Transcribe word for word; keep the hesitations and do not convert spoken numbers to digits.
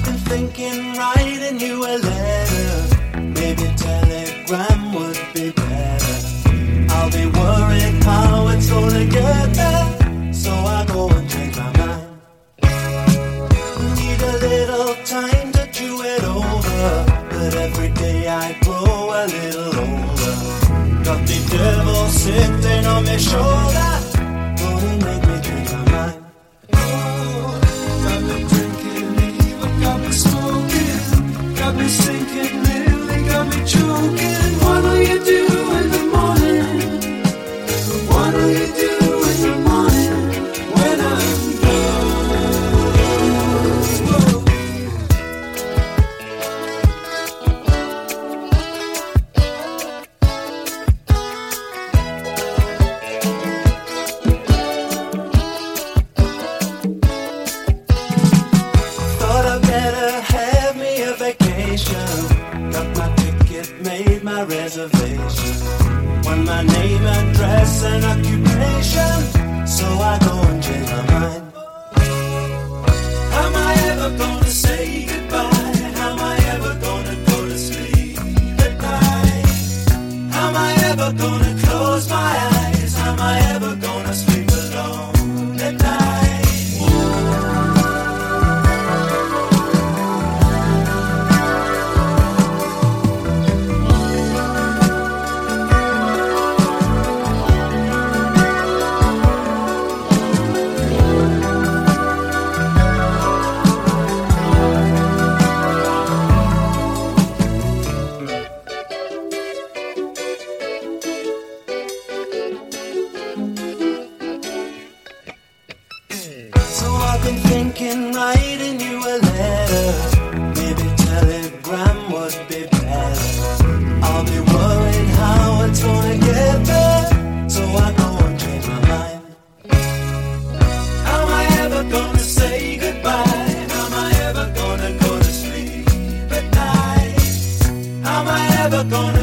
I've been thinking, writing you a letter. Maybe telegram would be better. I'll be worried how it's gonna get there, so I go and change my mind. Need a little time to chew it over, but every day I grow a little older. Got the devil sitting on my shoulder, gonna make me change my mind. Oh, got me drinking, even got me smoking, got me sinking, nearly got me choking. What'll you do in the morning? What'll you do in the morning when I'm got my ticket, made my reservation, want my name, address, and occupation, so I go and change my mind. Am I ever gonna say goodbye? Am I ever gonna go to sleep at night? Am I ever gonna close my eyes? Am I ever gonna sleep alone at night? I've been thinking, writing you a letter. Maybe telegram would be better. I'll be worried how it's gonna get there, so I go and change my mind. Am I ever gonna say goodbye? Am I ever gonna go to sleep at night? Am I ever gonna